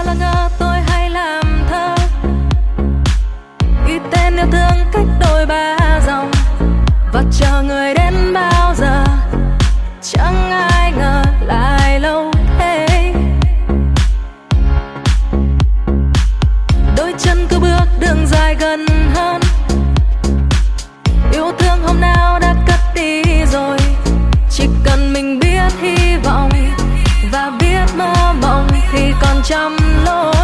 là ngờ tôi hay làm thơ, ghi tên yêu thương cách đôi ba dòng và chờ người đến bao giờ. Chẳng ai ngờ lại lâu thế, đôi chân cứ bước đường dài gần hơn. Yêu thương hôm nào đã cất đi rồi, chỉ cần mình biết hy vọng và biết mơ mộng thì còn trăm lối.